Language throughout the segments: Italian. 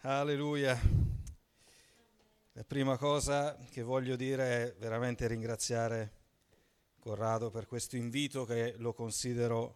Alleluia. La prima cosa che voglio dire è veramente ringraziare Corrado per questo invito che lo considero,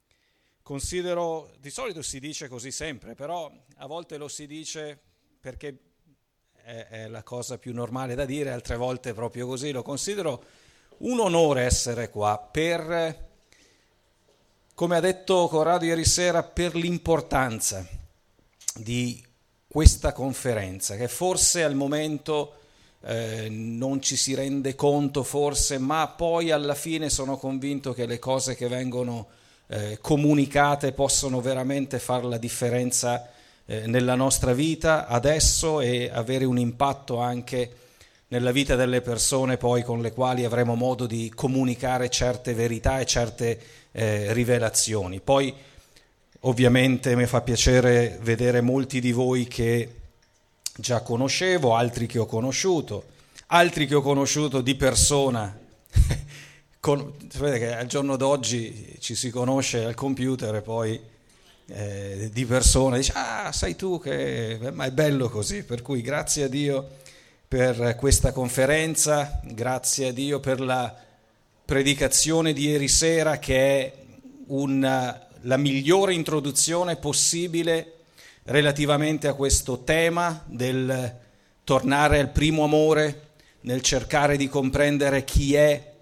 di solito si dice così sempre, però a volte lo si dice perché è la cosa più normale da dire, altre volte proprio così. Lo considero un onore essere qua per, come ha detto Corrado ieri sera, per l'importanza di questa conferenza, che forse al momento non ci si rende conto, forse, ma poi alla fine sono convinto che le cose che vengono comunicate possono veramente fare la differenza nella nostra vita adesso e avere un impatto anche nella vita delle persone poi con le quali avremo modo di comunicare certe verità e certe rivelazioni. Poi ovviamente mi fa piacere vedere molti di voi che già conoscevo, altri che ho conosciuto di persona. Sapete che al giorno d'oggi ci si conosce al computer e poi di persona dice sai tu che... ma è bello così, per cui grazie a Dio per questa conferenza, grazie a Dio per la predicazione di ieri sera che è la migliore introduzione possibile relativamente a questo tema del tornare al primo amore, nel cercare di comprendere chi è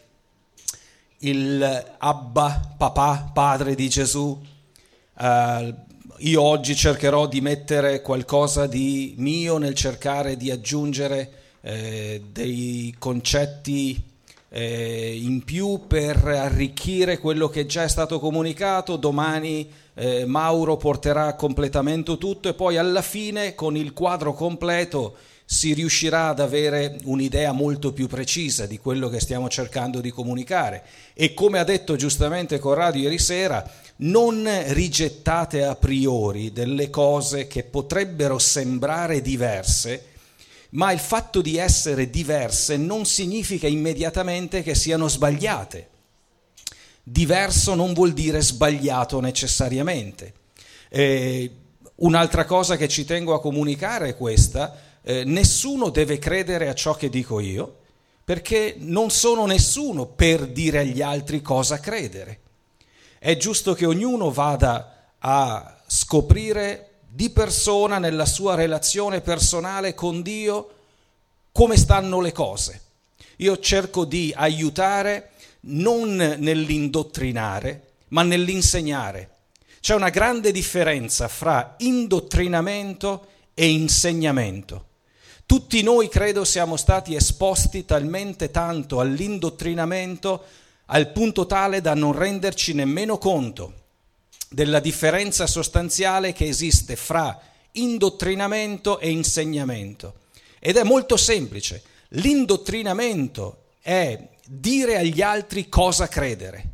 il Abba, papà, padre di Gesù. Io oggi cercherò di mettere qualcosa di mio nel cercare di aggiungere dei concetti in più per arricchire quello che già è stato comunicato. Domani Mauro porterà a completamento tutto e poi alla fine con il quadro completo si riuscirà ad avere un'idea molto più precisa di quello che stiamo cercando di comunicare. E come ha detto giustamente Corrado ieri sera, non rigettate a priori delle cose che potrebbero sembrare diverse, ma il fatto di essere diverse non significa immediatamente che siano sbagliate. Diverso non vuol dire sbagliato necessariamente. Un'altra cosa che ci tengo a comunicare è questa: nessuno deve credere a ciò che dico io, perché non sono nessuno per dire agli altri cosa credere. È giusto che ognuno vada a scoprire di persona, nella sua relazione personale con Dio, come stanno le cose. Io cerco di aiutare non nell'indottrinare, ma nell'insegnare. C'è una grande differenza fra indottrinamento e insegnamento. Tutti noi credo siamo stati esposti talmente tanto all'indottrinamento al punto tale da non renderci nemmeno conto della differenza sostanziale che esiste fra indottrinamento e insegnamento. Ed è molto semplice. L'indottrinamento è dire agli altri cosa credere.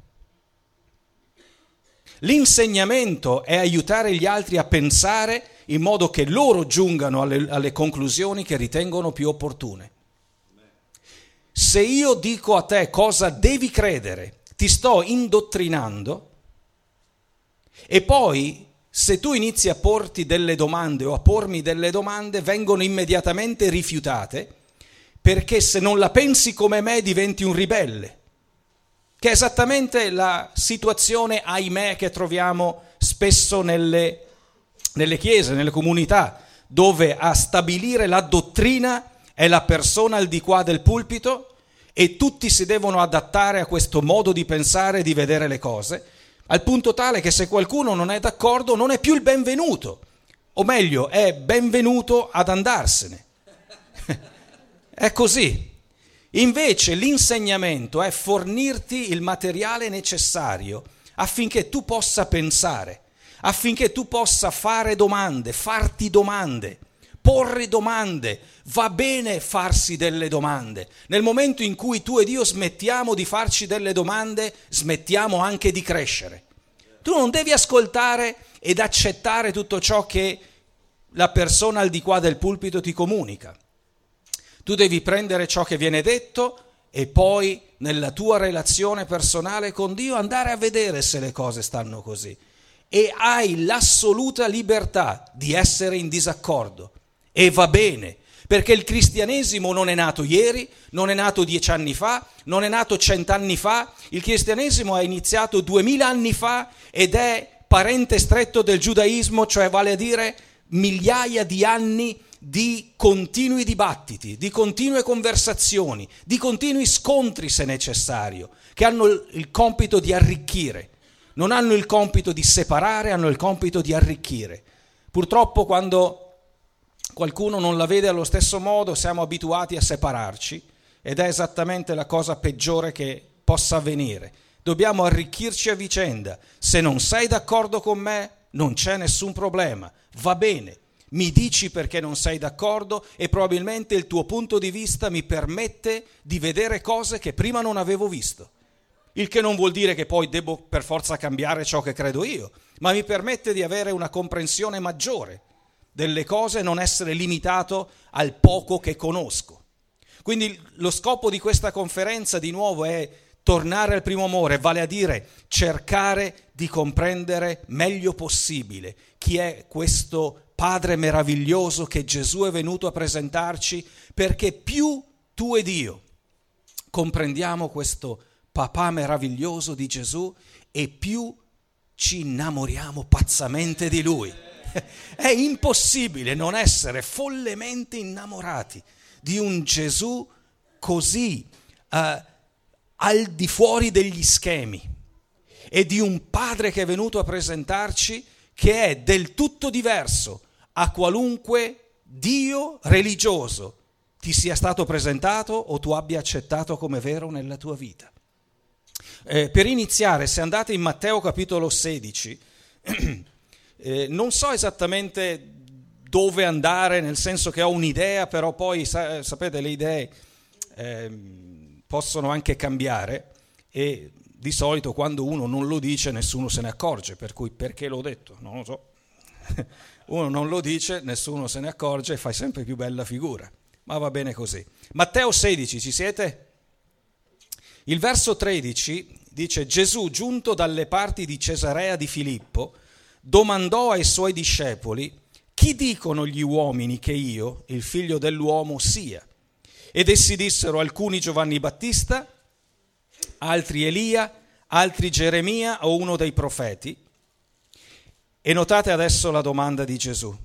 L'insegnamento è aiutare gli altri a pensare in modo che loro giungano alle conclusioni che ritengono più opportune. Se io dico a te cosa devi credere, ti sto indottrinando, e poi se tu inizi a porti delle domande o a pormi delle domande, vengono immediatamente rifiutate, perché se non la pensi come me diventi un ribelle, che è esattamente la situazione, ahimè, che troviamo spesso nelle chiese, nelle comunità, dove a stabilire la dottrina è la persona al di qua del pulpito e tutti si devono adattare a questo modo di pensare e di vedere le cose, al punto tale che se qualcuno non è d'accordo non è più il benvenuto, o meglio, è benvenuto ad andarsene. È così. Invece l'insegnamento è fornirti il materiale necessario affinché tu possa pensare, affinché tu possa fare domande, farti domande, porre domande. Va bene farsi delle domande. Nel momento in cui tu ed io smettiamo di farci delle domande, smettiamo anche di crescere. Tu non devi ascoltare ed accettare tutto ciò che la persona al di qua del pulpito ti comunica. Tu devi prendere ciò che viene detto e poi nella tua relazione personale con Dio andare a vedere se le cose stanno così. E hai l'assoluta libertà di essere in disaccordo. e va bene, perché il cristianesimo non è nato ieri, non è nato 10 anni fa, non è nato 100 anni fa, il cristianesimo è iniziato 2000 anni fa ed è parente stretto del giudaismo, cioè vale a dire migliaia di anni di continui dibattiti, di continue conversazioni, di continui scontri se necessario, che hanno il compito di arricchire, non hanno il compito di separare, hanno il compito di arricchire. Purtroppo quando qualcuno non la vede allo stesso modo siamo abituati a separarci ed è esattamente la cosa peggiore che possa avvenire. Dobbiamo arricchirci a vicenda. Se non sei d'accordo con me non c'è nessun problema, va bene. Mi dici perché non sei d'accordo e probabilmente il tuo punto di vista mi permette di vedere cose che prima non avevo visto. Il che non vuol dire che poi devo per forza cambiare ciò che credo io, ma mi permette di avere una comprensione maggiore delle cose e non essere limitato al poco che conosco. Quindi lo scopo di questa conferenza di nuovo è tornare al primo amore, vale a dire cercare di comprendere meglio possibile chi è questo Padre meraviglioso che Gesù è venuto a presentarci, perché più tu ed io comprendiamo questo papà meraviglioso di Gesù e più ci innamoriamo pazzamente di Lui. È impossibile non essere follemente innamorati di un Gesù così al di fuori degli schemi e di un Padre che è venuto a presentarci che è del tutto diverso a qualunque Dio religioso ti sia stato presentato o tu abbia accettato come vero nella tua vita. Per iniziare, se andate in Matteo capitolo 16, non so esattamente dove andare, nel senso che ho un'idea, però poi sapete le idee possono anche cambiare e di solito quando uno non lo dice nessuno se ne accorge, per cui perché l'ho detto? Non lo so. Uno non lo dice, nessuno se ne accorge e fai sempre più bella figura, ma va bene così. Matteo 16, ci siete? Il verso 13 dice: Gesù, giunto dalle parti di Cesarea di Filippo, domandò ai suoi discepoli: chi dicono gli uomini che io, il figlio dell'uomo, sia? Ed essi dissero: alcuni Giovanni Battista, altri Elia, altri Geremia o uno dei profeti. E notate adesso la domanda di Gesù: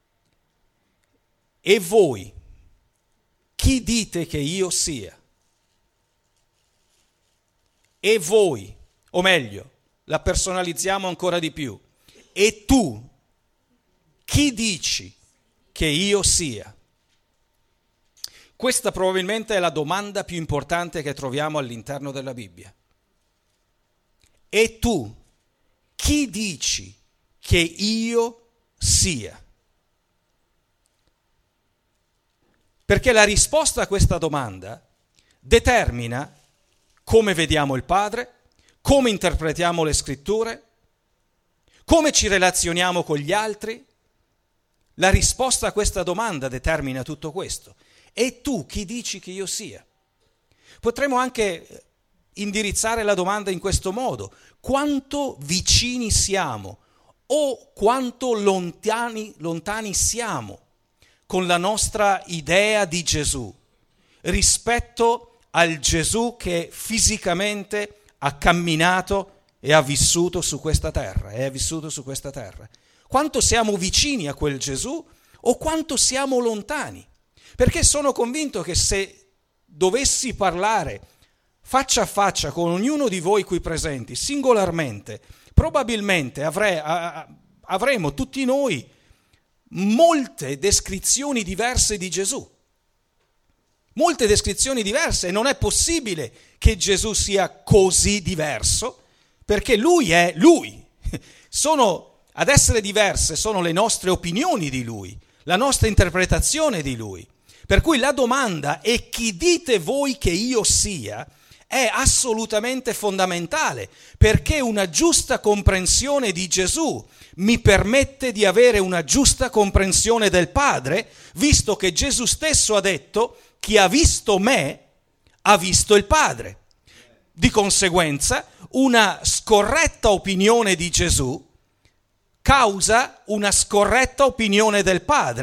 e voi chi dite che io sia? E voi, o meglio, la personalizziamo ancora di più: e tu chi dici che io sia? Questa probabilmente è la domanda più importante che troviamo all'interno della Bibbia. E tu chi dici che io sia? Perché la risposta a questa domanda determina come vediamo il Padre, come interpretiamo le Scritture, come ci relazioniamo con gli altri. La risposta a questa domanda determina tutto questo. E tu chi dici che io sia? Potremmo anche indirizzare la domanda in questo modo: quanto vicini siamo o quanto lontani siamo con la nostra idea di Gesù rispetto al Gesù che fisicamente ha camminato e ha vissuto su questa terra, Quanto siamo vicini a quel Gesù o quanto siamo lontani? Perché sono convinto che se dovessi parlare faccia a faccia con ognuno di voi qui presenti, singolarmente, probabilmente avremo tutti noi molte descrizioni diverse di Gesù. Molte descrizioni diverse, e non è possibile che Gesù sia così diverso, perché Lui è Lui. Ad essere diverse sono le nostre opinioni di Lui, la nostra interpretazione di Lui. Per cui la domanda "e chi dite voi che io sia?" è assolutamente fondamentale, perché una giusta comprensione di Gesù mi permette di avere una giusta comprensione del Padre, visto che Gesù stesso ha detto: chi ha visto me ha visto il Padre. Di conseguenza, una scorretta opinione di Gesù causa una scorretta opinione del Padre,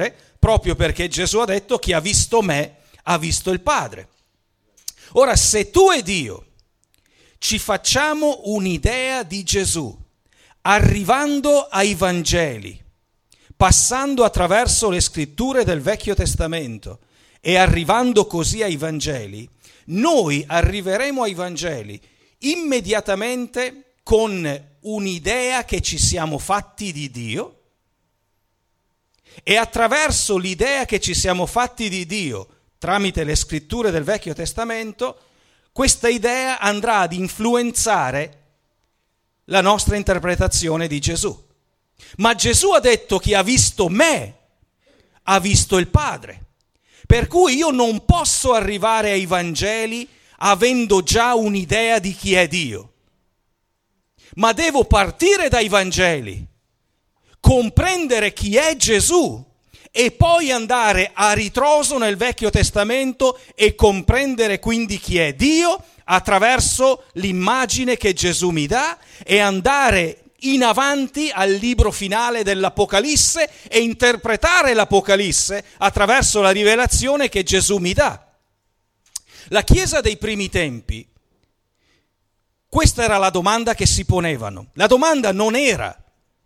proprio perché Gesù ha detto: chi ha visto me ha visto il Padre. Ora, se tu ed io ci facciamo un'idea di Gesù, arrivando ai Vangeli, passando attraverso le scritture del Vecchio Testamento e arrivando così ai Vangeli, noi arriveremo ai Vangeli immediatamente con un'idea che ci siamo fatti di Dio, e attraverso l'idea che ci siamo fatti di Dio tramite le scritture del Vecchio Testamento, questa idea andrà ad influenzare la nostra interpretazione di Gesù. Ma Gesù ha detto: chi ha visto me ha visto il Padre. Per cui io non posso arrivare ai Vangeli avendo già un'idea di chi è Dio, ma devo partire dai Vangeli, comprendere chi è Gesù e poi andare a ritroso nel Vecchio Testamento e comprendere quindi chi è Dio attraverso l'immagine che Gesù mi dà, e andare in avanti al libro finale dell'Apocalisse e interpretare l'Apocalisse attraverso la rivelazione che Gesù mi dà. La Chiesa dei primi tempi, questa era la domanda che si ponevano. La domanda non era: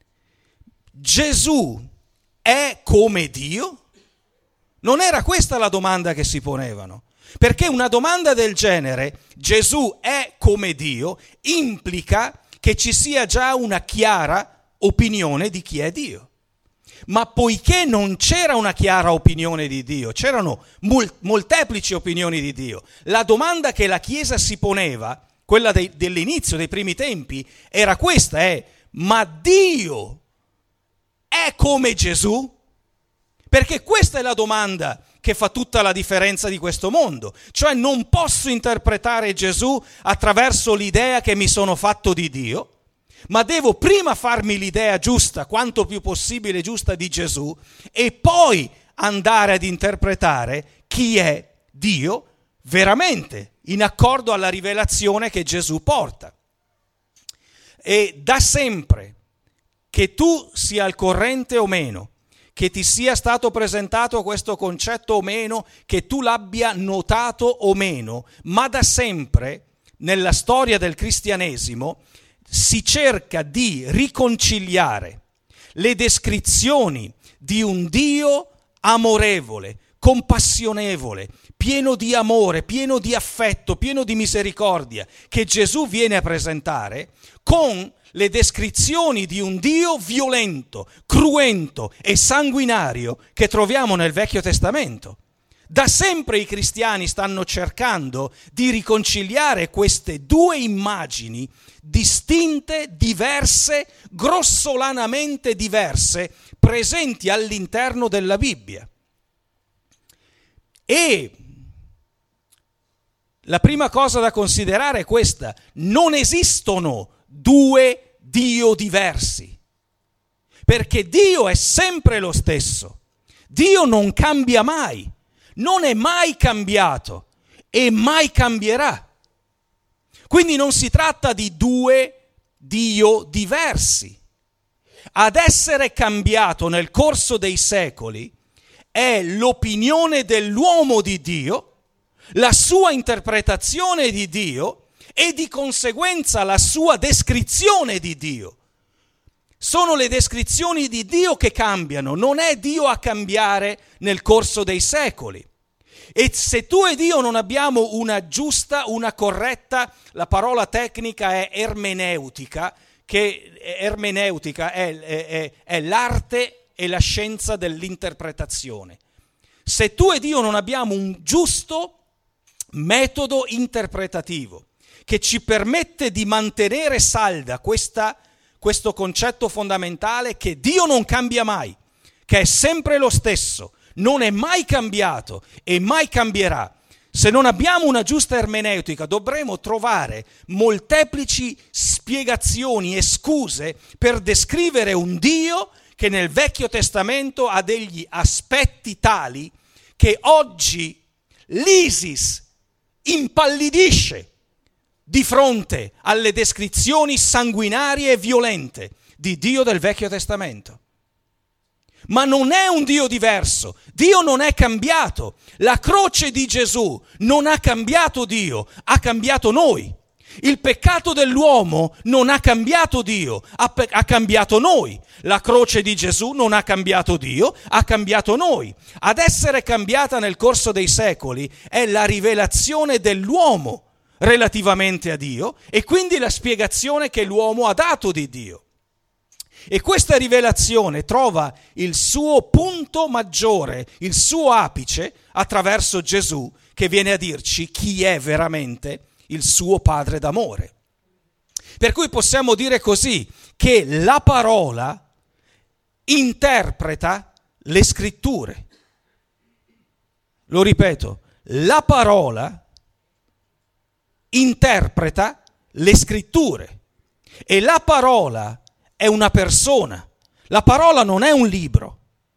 Gesù è come Dio? Non era questa la domanda che si ponevano, perché una domanda del genere, Gesù è come Dio, implica che ci sia già una chiara opinione di chi è Dio. Ma poiché non c'era una chiara opinione di Dio, c'erano molteplici opinioni di Dio, la domanda che la Chiesa si poneva, quella dell'inizio, dei primi tempi, era questa: ma Dio è come Gesù? Perché questa è la domanda che fa tutta la differenza di questo mondo. Cioè, non posso interpretare Gesù attraverso l'idea che mi sono fatto di Dio, ma devo prima farmi l'idea giusta, quanto più possibile giusta, di Gesù, e poi andare ad interpretare chi è Dio veramente, in accordo alla rivelazione che Gesù porta. E da sempre, che tu sia al corrente o meno, che ti sia stato presentato questo concetto o meno, che tu l'abbia notato o meno, ma da sempre nella storia del cristianesimo si cerca di riconciliare le descrizioni di un Dio amorevole, compassionevole, pieno di amore, pieno di affetto, pieno di misericordia, che Gesù viene a presentare, con le descrizioni di un Dio violento, cruento e sanguinario che troviamo nel Vecchio Testamento. Da sempre i cristiani stanno cercando di riconciliare queste due immagini distinte, diverse, grossolanamente diverse, presenti all'interno della Bibbia. E la prima cosa da considerare è questa: non esistono due Dio diversi, perché Dio è sempre lo stesso. Dio non cambia mai, non è mai cambiato e mai cambierà. Quindi non si tratta di due Dio diversi. Ad essere cambiato nel corso dei secoli è l'opinione dell'uomo di Dio, la sua interpretazione di Dio e di conseguenza la sua descrizione di Dio. Sono le descrizioni di Dio che cambiano, non è Dio a cambiare nel corso dei secoli. E se tu ed io non abbiamo una giusta, una corretta, la parola tecnica è ermeneutica, che ermeneutica è l'arte e la scienza dell'interpretazione. Se tu ed io non abbiamo un giusto metodo interpretativo che ci permette di mantenere salda questo concetto fondamentale che Dio non cambia mai, che è sempre lo stesso, non è mai cambiato e mai cambierà. Se non abbiamo una giusta ermeneutica, dovremo trovare molteplici spiegazioni e scuse per descrivere un Dio che nel Vecchio Testamento ha degli aspetti tali che oggi l'ISIS impallidisce di fronte alle descrizioni sanguinarie e violente di Dio del Vecchio Testamento. Ma non è un Dio diverso. Dio non è cambiato. La croce di Gesù non ha cambiato Dio, ha cambiato noi. Il peccato dell'uomo non ha cambiato Dio, ha cambiato noi. La croce di Gesù non ha cambiato Dio, ha cambiato noi. Ad essere cambiata nel corso dei secoli è la rivelazione dell'uomo relativamente a Dio e quindi la spiegazione che l'uomo ha dato di Dio. E questa rivelazione trova il suo punto maggiore, il suo apice attraverso Gesù, che viene a dirci chi è veramente il suo Padre d'amore. Per cui possiamo dire così, che la parola interpreta le scritture. Lo ripeto, la parola interpreta le scritture e la parola è una persona. La parola non è un libro.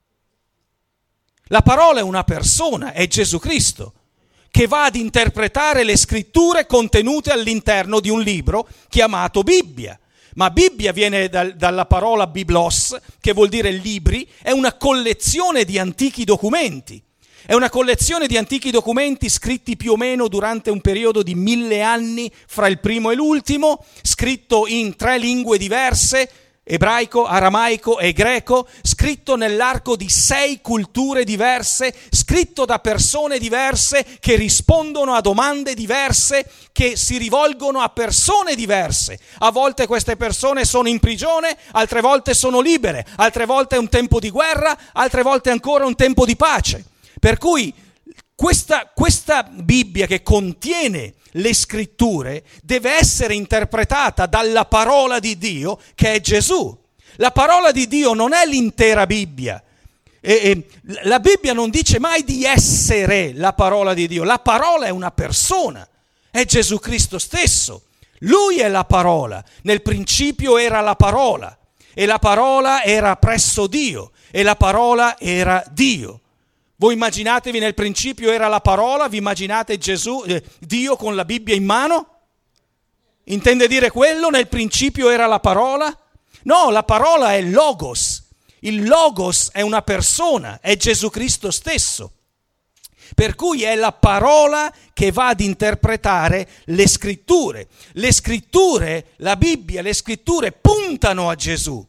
La parola è una persona, è Gesù Cristo, che va ad interpretare le scritture contenute all'interno di un libro chiamato Bibbia. Ma Bibbia viene dalla parola biblos, che vuol dire libri, è una collezione di antichi documenti. È una collezione di antichi documenti scritti più o meno durante un periodo di 1000 anni fra il primo e l'ultimo, scritto in 3 lingue diverse, ebraico, aramaico e greco, scritto nell'arco di 6 culture diverse, scritto da persone diverse che rispondono a domande diverse, che si rivolgono a persone diverse. A volte queste persone sono in prigione, altre volte sono libere, altre volte è un tempo di guerra, altre volte ancora un tempo di pace. Per cui questa Bibbia che contiene le scritture deve essere interpretata dalla parola di Dio, che è Gesù. La parola di Dio non è l'intera Bibbia. La Bibbia non dice mai di essere la parola di Dio. La parola è una persona, è Gesù Cristo stesso. Lui è la parola. Nel principio era la parola e la parola era presso Dio e la parola era Dio. Voi immaginatevi, nel principio era la parola, vi immaginate Dio con la Bibbia in mano? Intende dire quello? Nel principio era la parola? No, la parola è Logos. Il Logos è una persona, è Gesù Cristo stesso. Per cui è la parola che va ad interpretare le scritture. Le scritture, la Bibbia, le scritture puntano a Gesù.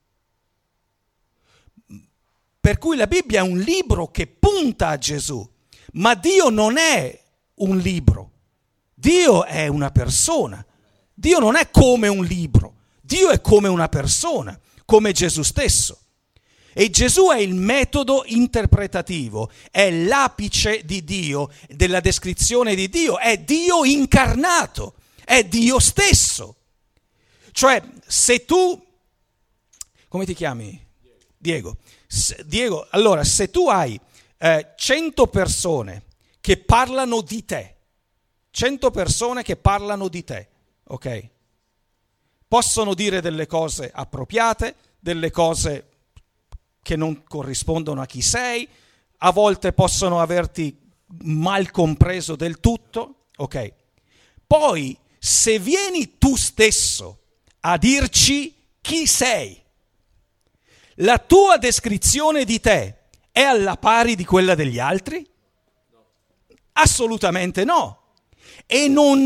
Per cui la Bibbia è un libro che punta a Gesù, ma Dio non è un libro, Dio è una persona. Dio non è come un libro, Dio è come una persona, come Gesù stesso. E Gesù è il metodo interpretativo, è l'apice di Dio, della descrizione di Dio, è Dio incarnato, è Dio stesso. Cioè, se tu, come ti chiami? Diego, allora se tu hai 100 persone che parlano di te, 100 persone che parlano di te, ok? Possono dire delle cose appropriate, delle cose che non corrispondono a chi sei, a volte possono averti mal compreso del tutto, ok? Poi, se vieni tu stesso a dirci chi sei, la tua descrizione di te è alla pari di quella degli altri? Assolutamente no. E non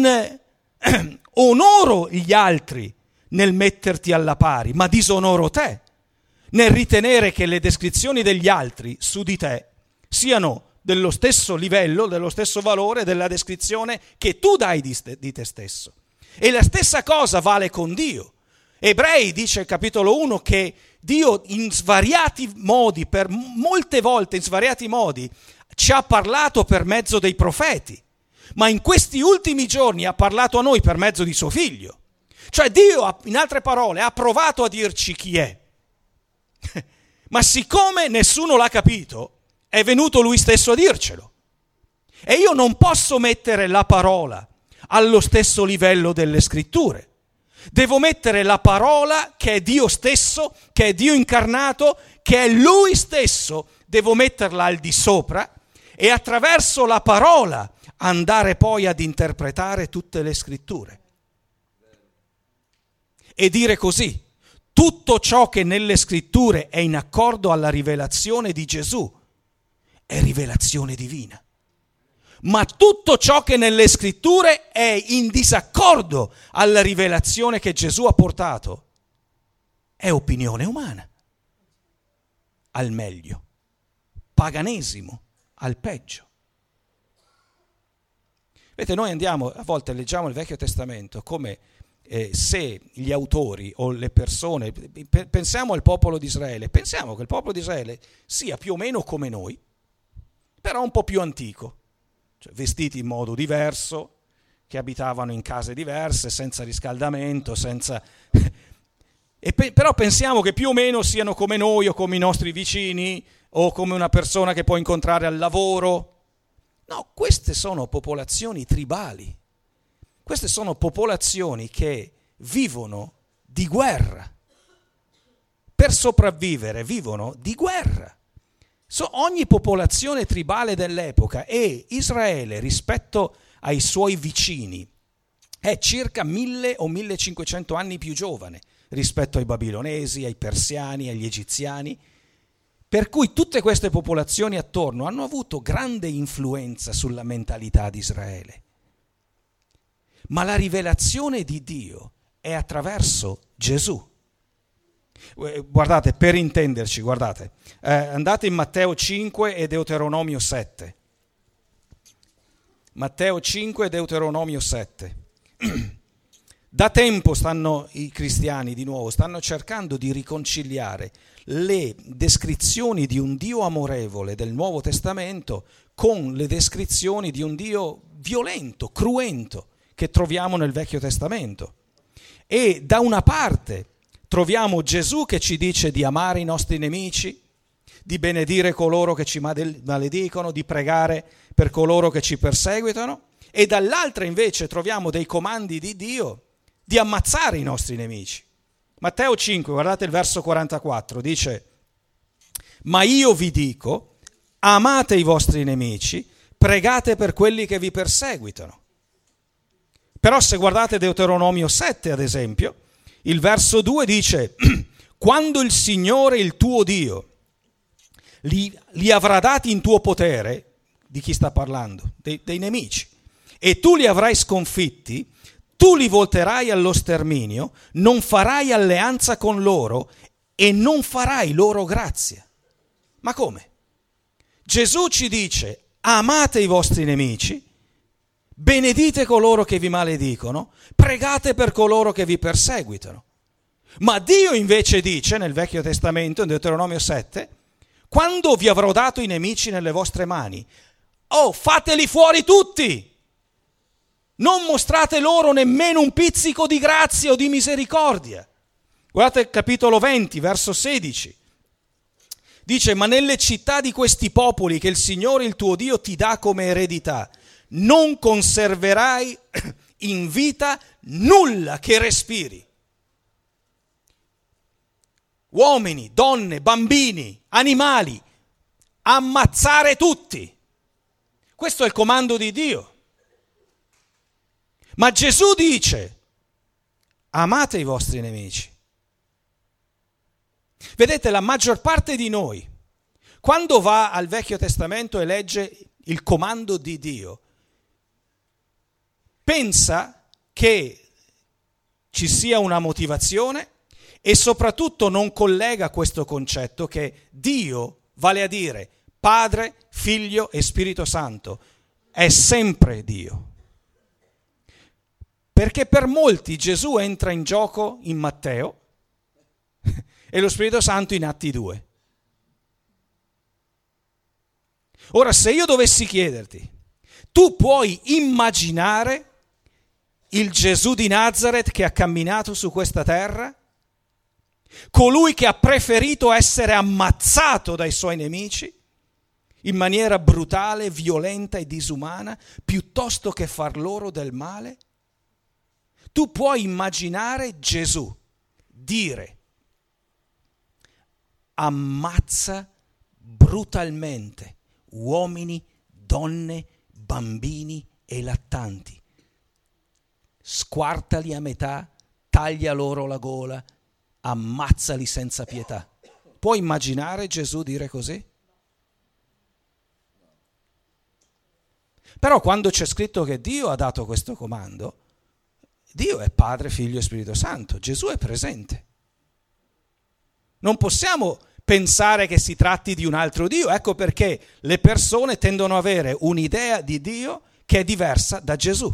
onoro gli altri nel metterti alla pari, ma disonoro te nel ritenere che le descrizioni degli altri su di te siano dello stesso livello, dello stesso valore della descrizione che tu dai di te stesso. E la stessa cosa vale con Dio. Ebrei dice, capitolo 1, che Dio in svariati modi, per molte volte in svariati modi, ci ha parlato per mezzo dei profeti, ma in questi ultimi giorni ha parlato a noi per mezzo di suo figlio. Cioè Dio, in altre parole, ha provato a dirci chi è, ma siccome nessuno l'ha capito, è venuto lui stesso a dircelo. E io non posso mettere la parola allo stesso livello delle scritture. Devo mettere la parola, che è Dio stesso, che è Dio incarnato, che è Lui stesso, devo metterla al di sopra e attraverso la parola andare poi ad interpretare tutte le scritture. E dire così: tutto ciò che nelle scritture è in accordo alla rivelazione di Gesù è rivelazione divina. Ma tutto ciò che nelle scritture è in disaccordo alla rivelazione che Gesù ha portato è opinione umana, al meglio, paganesimo, al peggio. Vedete, noi andiamo, a volte leggiamo il Vecchio Testamento come se gli autori o le persone, pensiamo al popolo di Israele, pensiamo che il popolo di Israele sia più o meno come noi, però un po' più antico, cioè vestiti in modo diverso, che abitavano in case diverse, senza riscaldamento, senza... però pensiamo che più o meno siano come noi o come i nostri vicini o come una persona che può incontrare al lavoro. No, queste sono popolazioni tribali. Queste sono popolazioni che vivono di guerra. Per sopravvivere vivono di guerra. Ogni popolazione tribale dell'epoca, e Israele rispetto ai suoi vicini è circa 1000 o 1500 anni più giovane rispetto ai babilonesi, ai persiani, agli egiziani. Per cui tutte queste popolazioni attorno hanno avuto grande influenza sulla mentalità di Israele. Ma la rivelazione di Dio è attraverso Gesù. Guardate, per intenderci, guardate, andate in Matteo 5 e Deuteronomio 7. Matteo 5 e Deuteronomio 7. Da tempo i cristiani, di nuovo, stanno cercando di riconciliare le descrizioni di un Dio amorevole del Nuovo Testamento con le descrizioni di un Dio violento, cruento, che troviamo nel Vecchio Testamento. E da una parte troviamo Gesù che ci dice di amare i nostri nemici, di benedire coloro che ci maledicono, di pregare per coloro che ci perseguitano, e dall'altra invece troviamo dei comandi di Dio di ammazzare i nostri nemici. Matteo 5, guardate il verso 44, dice: ma io vi dico, amate i vostri nemici, pregate per quelli che vi perseguitano. Però se guardate Deuteronomio 7, ad esempio, il verso 2 dice: quando il Signore, il tuo Dio, li avrà dati in tuo potere, di chi sta parlando? Dei nemici, e tu li avrai sconfitti, tu li volterai allo sterminio, non farai alleanza con loro e non farai loro grazia. Ma come? Gesù ci dice: amate i vostri nemici, benedite coloro che vi maledicono, pregate per coloro che vi perseguitano. Ma Dio invece dice nel Vecchio Testamento, in Deuteronomio 7, quando vi avrò dato i nemici nelle vostre mani, fateli fuori tutti! Non mostrate loro nemmeno un pizzico di grazia o di misericordia. Guardate il capitolo 20, verso 16. Dice: ma nelle città di questi popoli che il Signore il tuo Dio ti dà come eredità, non conserverai in vita nulla che respiri. Uomini, donne, bambini, animali, ammazzare tutti. Questo è il comando di Dio. Ma Gesù dice: amate i vostri nemici. Vedete, la maggior parte di noi, quando va al Vecchio Testamento e legge il comando di Dio, pensa che ci sia una motivazione e soprattutto non collega questo concetto che Dio, vale a dire Padre, Figlio e Spirito Santo, è sempre Dio. Perché per molti Gesù entra in gioco in Matteo e lo Spirito Santo in Atti 2. Ora, se io dovessi chiederti, tu puoi immaginare il Gesù di Nazaret che ha camminato su questa terra? Colui che ha preferito essere ammazzato dai suoi nemici in maniera brutale, violenta e disumana, piuttosto che far loro del male? Tu puoi immaginare Gesù dire: ammazza brutalmente uomini, donne, bambini e lattanti, squartali a metà, taglia loro la gola, ammazzali senza pietà. Puoi immaginare Gesù dire così? Però quando c'è scritto che Dio ha dato questo comando, Dio è Padre, Figlio e Spirito Santo, Gesù è presente. Non possiamo pensare che si tratti di un altro Dio, ecco perché le persone tendono ad avere un'idea di Dio che è diversa da Gesù.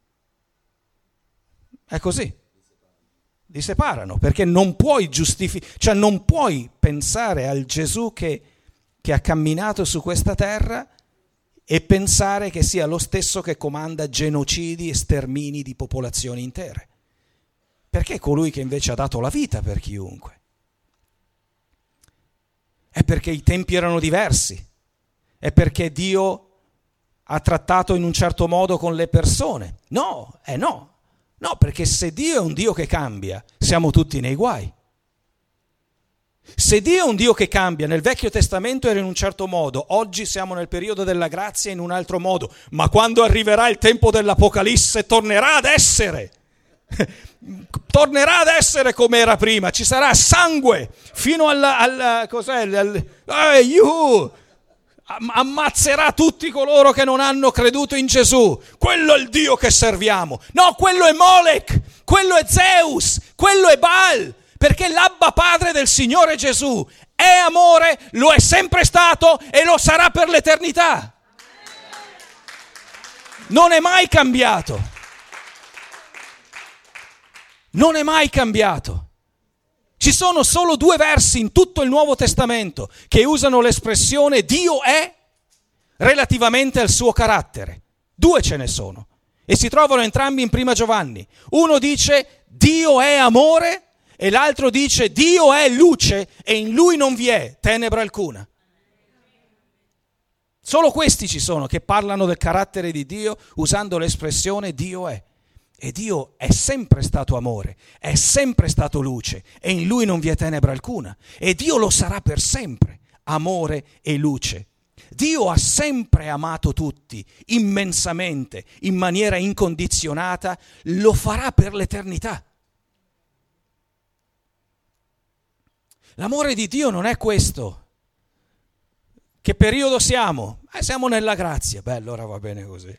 È così. Li separano, perché non puoi cioè non puoi pensare al Gesù che ha camminato su questa terra e pensare che sia lo stesso che comanda genocidi e stermini di popolazioni intere. Perché è colui che invece ha dato la vita per chiunque. È perché i tempi erano diversi, è perché Dio ha trattato in un certo modo con le persone. No, perché se Dio è un Dio che cambia, siamo tutti nei guai. Se Dio è un Dio che cambia, nel Vecchio Testamento era in un certo modo, oggi siamo nel periodo della grazia in un altro modo, ma quando arriverà il tempo dell'Apocalisse tornerà ad essere come era prima, ci sarà sangue fino ammazzerà tutti coloro che non hanno creduto in Gesù. Quello è il Dio che serviamo. No, quello è Molech, quello è Zeus, quello è Baal, perché l'Abba Padre del Signore Gesù è amore, lo è sempre stato e lo sarà per l'eternità. Non è mai cambiato. Non è mai cambiato. Ci sono solo 2 versi in tutto il Nuovo Testamento che usano l'espressione Dio è relativamente al suo carattere. 2 ce ne sono e si trovano entrambi in Prima Giovanni. Uno dice Dio è amore e l'altro dice Dio è luce e in lui non vi è tenebra alcuna. Solo questi ci sono che parlano del carattere di Dio usando l'espressione Dio è. E Dio è sempre stato amore, è sempre stato luce e in lui non vi è tenebra alcuna. E Dio lo sarà per sempre, amore e luce. Dio ha sempre amato tutti, immensamente, in maniera incondizionata, lo farà per l'eternità. L'amore di Dio non è questo. Che periodo siamo? Siamo nella grazia. Beh, allora va bene così.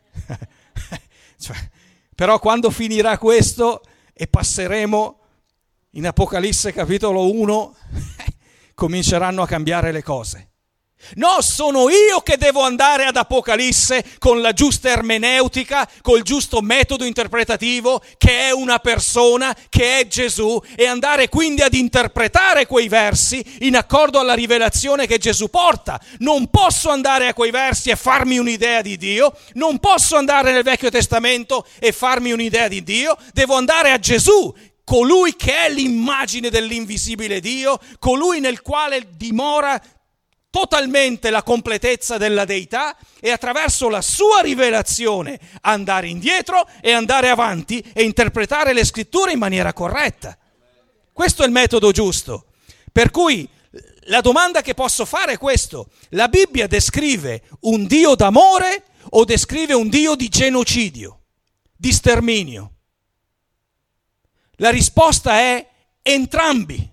Però quando finirà questo e passeremo in Apocalisse capitolo 1, cominceranno a cambiare le cose. No, sono io che devo andare ad Apocalisse con la giusta ermeneutica, col giusto metodo interpretativo, che è una persona, che è Gesù, e andare quindi ad interpretare quei versi in accordo alla rivelazione che Gesù porta. Non posso andare a quei versi e farmi un'idea di Dio, non posso andare nel Vecchio Testamento e farmi un'idea di Dio, devo andare a Gesù, colui che è l'immagine dell'invisibile Dio, colui nel quale dimora totalmente la completezza della deità, e attraverso la sua rivelazione andare indietro e andare avanti e interpretare le scritture in maniera corretta. Questo è il metodo giusto. Per cui la domanda che posso fare è questo: la Bibbia descrive un Dio d'amore o descrive un Dio di genocidio, di sterminio? La risposta è entrambi.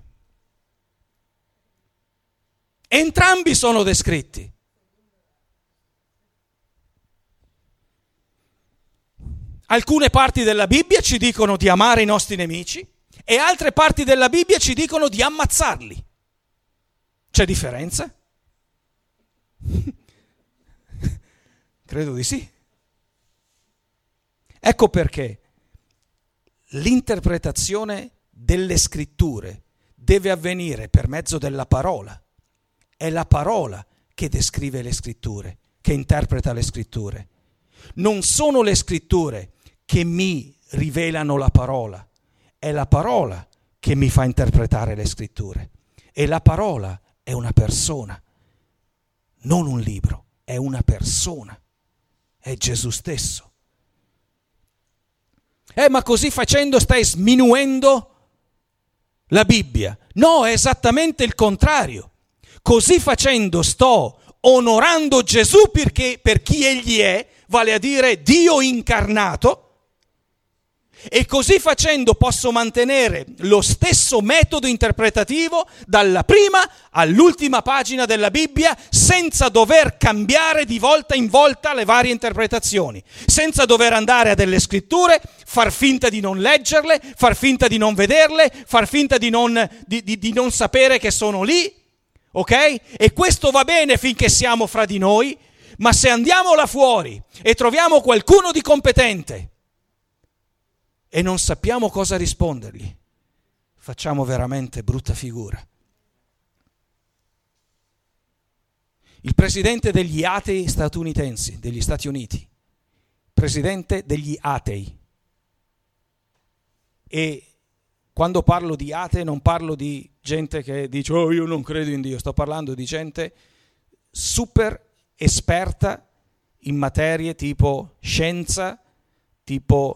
Entrambi sono descritti. Alcune parti della Bibbia ci dicono di amare i nostri nemici e altre parti della Bibbia ci dicono di ammazzarli. C'è differenza? Credo di sì. Ecco perché l'interpretazione delle scritture deve avvenire per mezzo della parola. È la parola che descrive le scritture, che interpreta le scritture. Non sono le scritture che mi rivelano la parola, è la parola che mi fa interpretare le scritture. E la parola è una persona, non un libro, è una persona, è Gesù stesso. Ma così facendo stai sminuendo la Bibbia. No, è esattamente il contrario. Così facendo sto onorando Gesù per chi egli è, vale a dire Dio incarnato, E così facendo posso mantenere lo stesso metodo interpretativo dalla prima all'ultima pagina della Bibbia senza dover cambiare di volta in volta le varie interpretazioni, senza dover andare a delle scritture, far finta di non leggerle, far finta di non vederle, far finta di non sapere che sono lì, ok? E questo va bene finché siamo fra di noi, ma se andiamo là fuori e troviamo qualcuno di competente e non sappiamo cosa rispondergli, facciamo veramente brutta figura. Il presidente degli atei statunitensi, degli Stati Uniti, presidente degli atei. E quando parlo di atei non parlo di gente che dice oh io non credo in Dio, sto parlando di gente super esperta in materie tipo scienza, tipo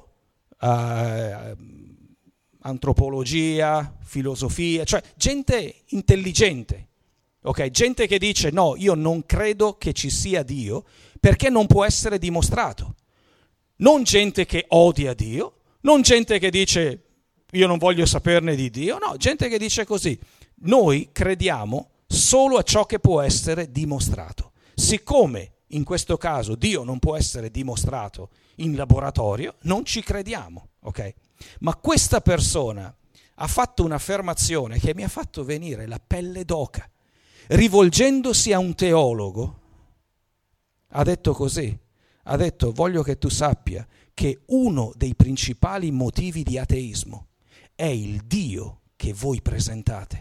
antropologia, filosofia, cioè gente intelligente, ok? Gente che dice no, io non credo che ci sia Dio perché non può essere dimostrato. Non gente che odia Dio, non gente che dice io non voglio saperne di Dio, no, gente che dice così, noi crediamo solo a ciò che può essere dimostrato. Siccome in questo caso Dio non può essere dimostrato in laboratorio, non ci crediamo, ok? Ma questa persona ha fatto un'affermazione che mi ha fatto venire la pelle d'oca. Rivolgendosi a un teologo, ha detto così, ha detto voglio che tu sappia che uno dei principali motivi di ateismo è il Dio che voi presentate.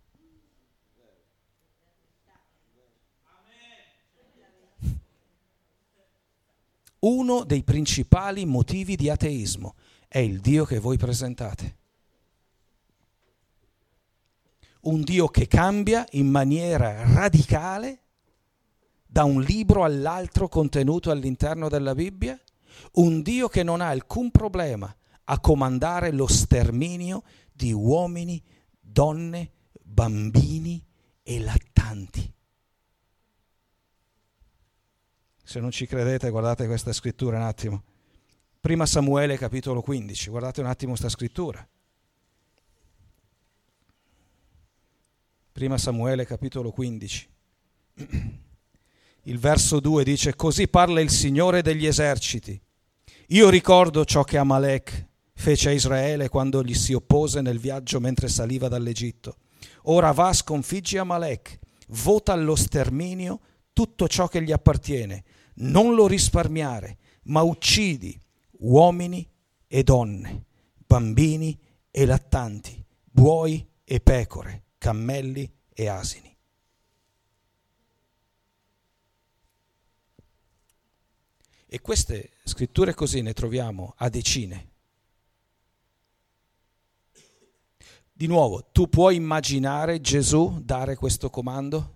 Uno dei principali motivi di ateismo è il Dio che voi presentate. Un Dio che cambia in maniera radicale da un libro all'altro contenuto all'interno della Bibbia, un Dio che non ha alcun problema a comandare lo sterminio di uomini, donne, bambini e lattanti. Se non ci credete, guardate questa scrittura un attimo. Prima Samuele, capitolo 15. Guardate un attimo questa scrittura. Prima Samuele, capitolo 15. Il verso 2 dice: così parla il Signore degli eserciti. Io ricordo ciò che Amalek fece a Israele quando gli si oppose nel viaggio mentre saliva dall'Egitto. Ora va, sconfiggi Amalek, vota allo sterminio tutto ciò che gli appartiene. Non lo risparmiare, ma uccidi uomini e donne, bambini e lattanti, buoi e pecore, cammelli e asini. E queste scritture così ne troviamo a decine. Di nuovo, tu puoi immaginare Gesù dare questo comando?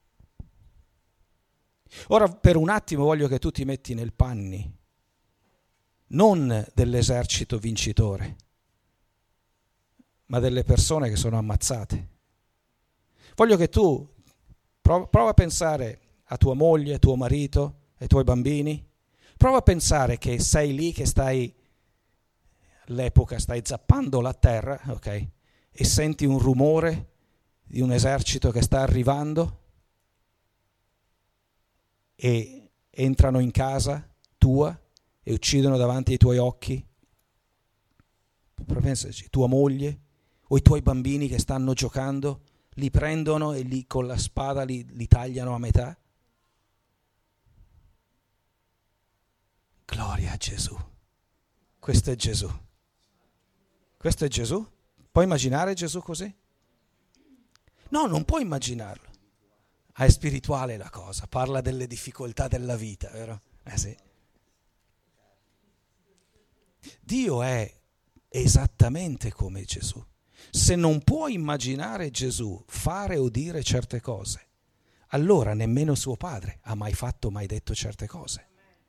Ora per un attimo voglio che tu ti metti nei panni non dell'esercito vincitore, ma delle persone che sono ammazzate. Voglio che tu prova a pensare a tua moglie, a tuo marito, ai tuoi bambini. Prova a pensare che sei lì, che stai all'epoca stai zappando la terra, ok? E senti un rumore di un esercito che sta arrivando e entrano in casa tua e uccidono davanti ai tuoi occhi. Pensaci, tua moglie o i tuoi bambini che stanno giocando, li prendono e li con la spada li tagliano a metà. Gloria a Gesù. Questo è Gesù. Questo è Gesù? Puoi immaginare Gesù così? No, non puoi immaginarlo. È spirituale la cosa, parla delle difficoltà della vita, vero? Sì. Dio è esattamente come Gesù. Se non puoi immaginare Gesù fare o dire certe cose, allora nemmeno suo padre ha mai fatto, mai detto certe cose.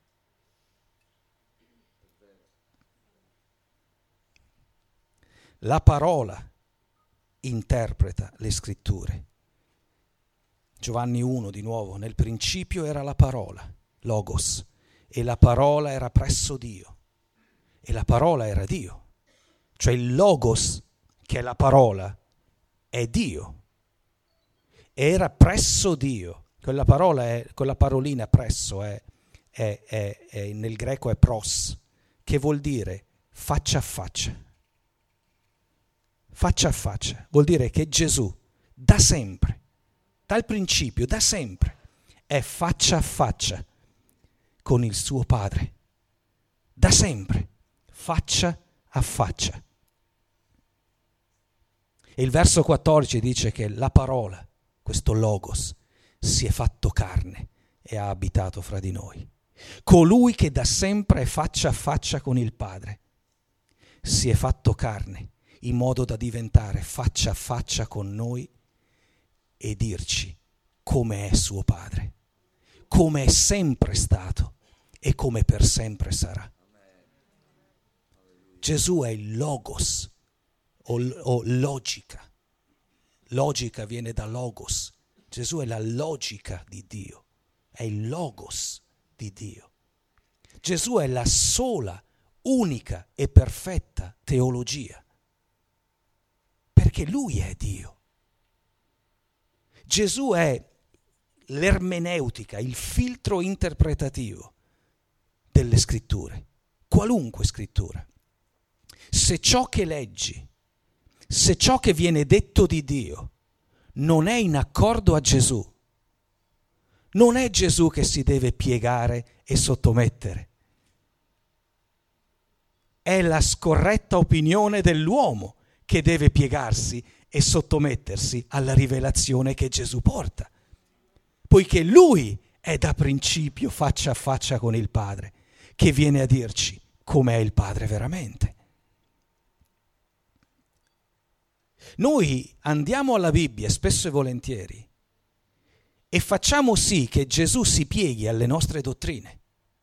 La parola interpreta le scritture. Giovanni 1 di nuovo, nel principio era la parola, logos, e la parola era presso Dio, e la parola era Dio. Cioè il Logos, che è la parola, è Dio. Era presso Dio. Quella parolina presso nel greco è pros, che vuol dire faccia a faccia. Faccia a faccia vuol dire che Gesù da sempre, dal principio, da sempre, è faccia a faccia con il suo Padre. Da sempre, faccia a faccia. E il verso 14 dice che la parola, questo Logos, si è fatto carne e ha abitato fra di noi. Colui che da sempre è faccia a faccia con il Padre, si è fatto carne in modo da diventare faccia a faccia con noi e dirci come è suo Padre, come è sempre stato e come per sempre sarà. Gesù è il Logos o logica. Logica viene da Logos. Gesù è la logica di Dio, è il Logos di Dio. Gesù è la sola, unica e perfetta teologia, perché Lui è Dio. Gesù è l'ermeneutica, il filtro interpretativo delle scritture, qualunque scrittura. Se ciò che leggi, se ciò che viene detto di Dio non è in accordo a Gesù, non è Gesù che si deve piegare e sottomettere. È la scorretta opinione dell'uomo che deve piegarsi e sottomettersi alla rivelazione che Gesù porta, poiché Lui è da principio faccia a faccia con il Padre, che viene a dirci com'è il Padre veramente. Noi andiamo alla Bibbia spesso e volentieri e facciamo sì che Gesù si pieghi alle nostre dottrine.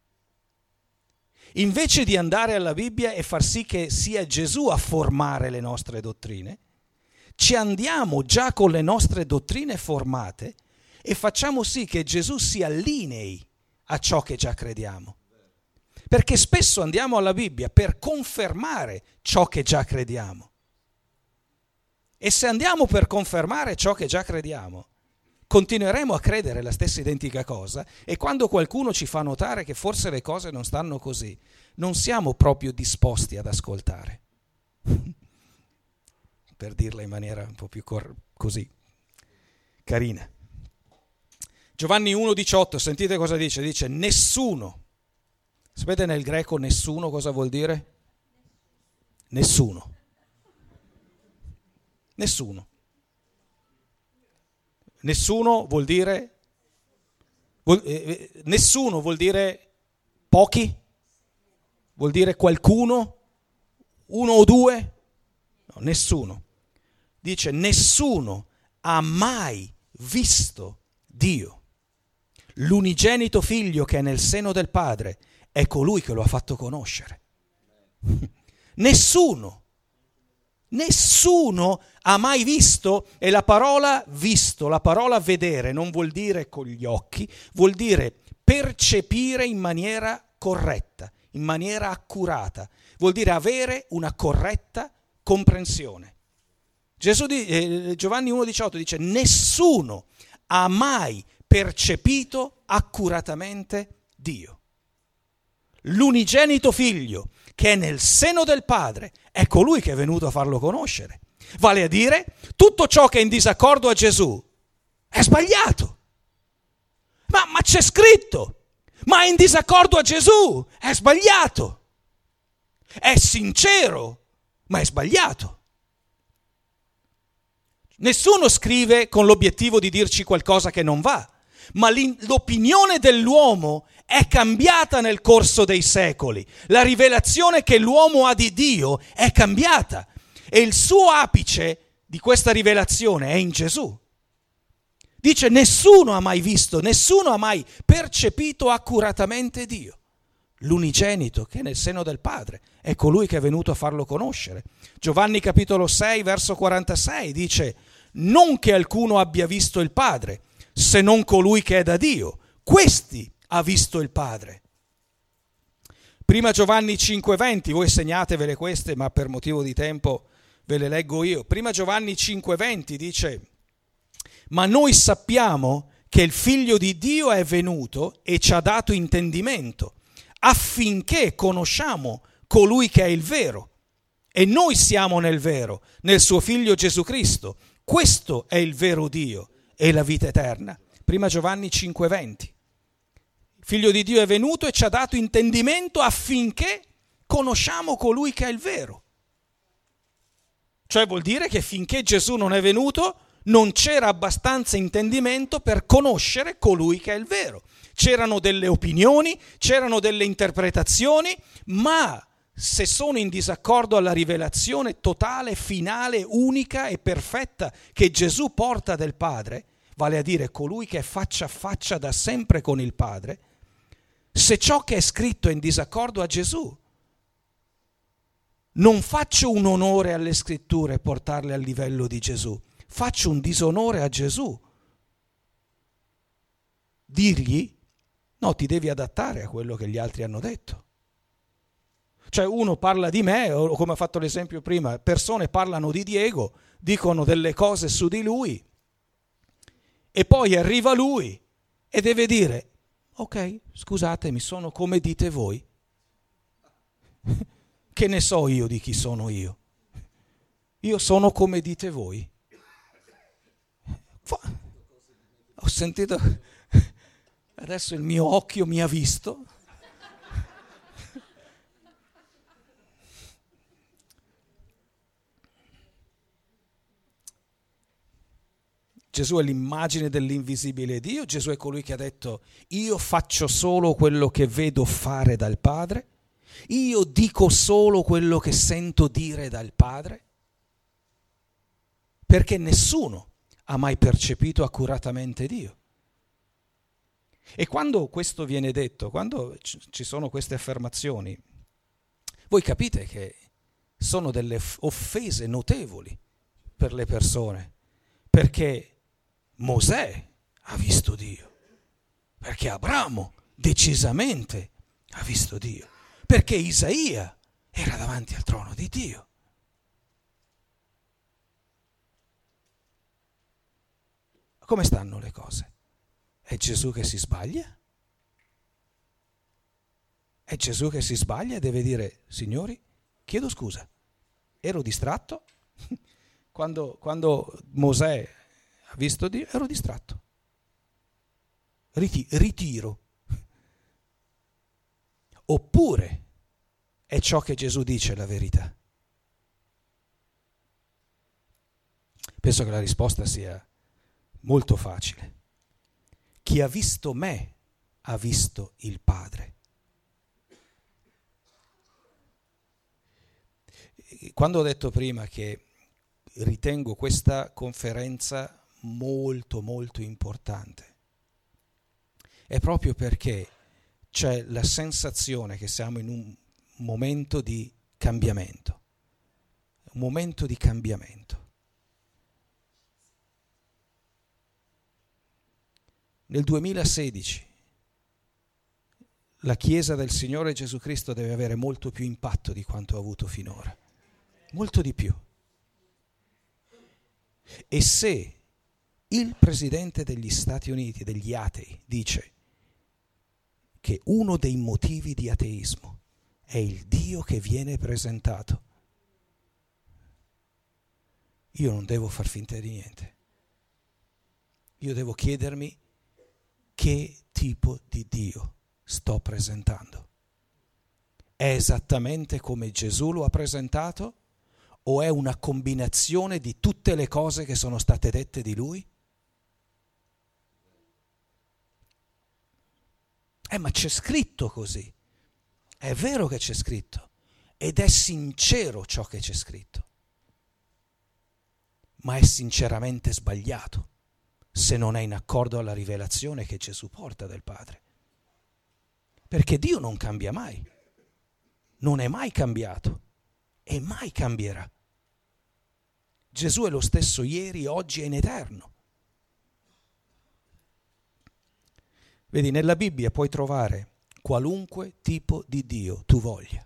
Invece di andare alla Bibbia e far sì che sia Gesù a formare le nostre dottrine, ci andiamo già con le nostre dottrine formate e facciamo sì che Gesù si allinei a ciò che già crediamo. Perché spesso andiamo alla Bibbia per confermare ciò che già crediamo. E se andiamo per confermare ciò che già crediamo, continueremo a credere la stessa identica cosa, e quando qualcuno ci fa notare che forse le cose non stanno così, non siamo proprio disposti ad ascoltare. Per dirla in maniera un po' più così carina. Giovanni 1,18, sentite cosa dice? Dice nessuno. Sapete nel greco nessuno cosa vuol dire? Nessuno. Nessuno. Nessuno vuol dire nessuno vuol dire pochi? Vuol dire qualcuno? Uno o due? No, nessuno. Dice nessuno ha mai visto Dio. L'unigenito figlio che è nel seno del Padre è colui che lo ha fatto conoscere. Nessuno ha mai visto, e la parola visto, la parola vedere non vuol dire con gli occhi, vuol dire percepire in maniera corretta, in maniera accurata, vuol dire avere una corretta comprensione. Giovanni 1,18 dice nessuno ha mai percepito accuratamente Dio. L'unigenito figlio che è nel seno del Padre è colui che è venuto a farlo conoscere. Vale a dire, tutto ciò che è in disaccordo a Gesù è sbagliato. Ma c'è scritto, ma è in disaccordo a Gesù, è sbagliato. È sincero, ma è sbagliato. Nessuno scrive con l'obiettivo di dirci qualcosa che non va, ma l'opinione dell'uomo è cambiata nel corso dei secoli. La rivelazione che l'uomo ha di Dio è cambiata e il suo apice di questa rivelazione è in Gesù. Dice nessuno ha mai visto, nessuno ha mai percepito accuratamente Dio. L'unigenito che è nel seno del Padre è colui che è venuto a farlo conoscere. Giovanni capitolo 6 verso 46 dice non che alcuno abbia visto il Padre se non colui che è da Dio. Questi ha visto il Padre. Prima Giovanni 5,20, voi segnatevele queste, ma per motivo di tempo ve le leggo io. Prima Giovanni 5,20 dice: ma noi sappiamo che il Figlio di Dio è venuto e ci ha dato intendimento, affinché conosciamo colui che è il vero. E noi siamo nel vero, nel suo Figlio Gesù Cristo. Questo è il vero Dio e la vita eterna. Prima Giovanni 5,20. Il Figlio di Dio è venuto e ci ha dato intendimento affinché conosciamo colui che è il vero. Cioè vuol dire che finché Gesù non è venuto non c'era abbastanza intendimento per conoscere colui che è il vero. C'erano delle opinioni, c'erano delle interpretazioni, ma se sono in disaccordo alla rivelazione totale, finale, unica e perfetta che Gesù porta del Padre, vale a dire colui che è faccia a faccia da sempre con il Padre, se ciò che è scritto è in disaccordo a Gesù, non faccio un onore alle scritture e portarle al livello di Gesù, faccio un disonore a Gesù. Dirgli, no, ti devi adattare a quello che gli altri hanno detto. Cioè uno parla di me, o come ha fatto l'esempio prima, persone parlano di Diego, dicono delle cose su di lui, e poi arriva lui e deve dire, ok, scusatemi, sono come dite voi. Che ne so io di chi sono io? Io sono come dite voi. Ho sentito, adesso il mio occhio mi ha visto. Gesù è l'immagine dell'invisibile Dio, Gesù è colui che ha detto io faccio solo quello che vedo fare dal Padre, io dico solo quello che sento dire dal Padre, perché nessuno ha mai percepito accuratamente Dio. E quando questo viene detto, quando ci sono queste affermazioni, voi capite che sono delle offese notevoli per le persone, perché Mosè ha visto Dio, perché Abramo decisamente ha visto Dio, perché Isaia era davanti al trono di Dio. Come stanno le cose? È Gesù che si sbaglia? È Gesù che si sbaglia e deve dire, signori, chiedo scusa, ero distratto, quando Mosè ha visto Dio, ero distratto. Ritiro. Oppure è ciò che Gesù dice la verità? Penso che la risposta sia molto facile. Chi ha visto me ha visto il Padre. Quando ho detto prima che ritengo questa conferenza molto molto importante, è proprio perché c'è la sensazione che siamo in un momento di cambiamento, un momento di cambiamento. Nel 2016 la Chiesa del Signore Gesù Cristo deve avere molto più impatto di quanto ha avuto finora, molto di più. E se il Presidente degli Stati Uniti, degli atei, dice che uno dei motivi di ateismo è il Dio che viene presentato, io non devo far finta di niente. Io devo chiedermi che tipo di Dio sto presentando. È esattamente come Gesù lo ha presentato o è una combinazione di tutte le cose che sono state dette di lui? Ma c'è scritto così. È vero che c'è scritto ed è sincero ciò che c'è scritto. Ma è sinceramente sbagliato se non è in accordo alla rivelazione che Gesù porta del Padre. Perché Dio non cambia mai. Non è mai cambiato e mai cambierà. Gesù è lo stesso ieri, oggi e in eterno. Vedi, nella Bibbia puoi trovare qualunque tipo di Dio tu voglia.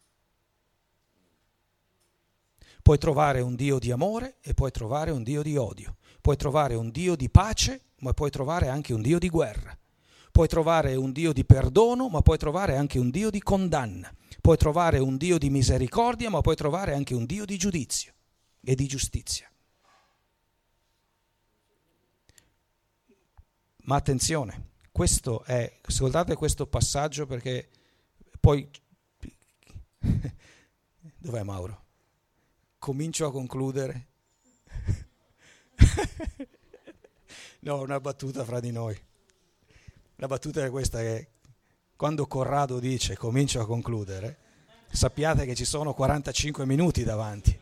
Puoi trovare un Dio di amore e puoi trovare un Dio di odio. Puoi trovare un Dio di pace, ma puoi trovare anche un Dio di guerra. Puoi trovare un Dio di perdono, ma puoi trovare anche un Dio di condanna. Puoi trovare un Dio di misericordia, ma puoi trovare anche un Dio di giudizio e di giustizia. Ma attenzione, ascoltate questo passaggio perché poi... Dov'è Mauro? Comincio a concludere. No, una battuta fra di noi. La battuta è questa, che quando Corrado dice comincio a concludere, sappiate che ci sono 45 minuti davanti.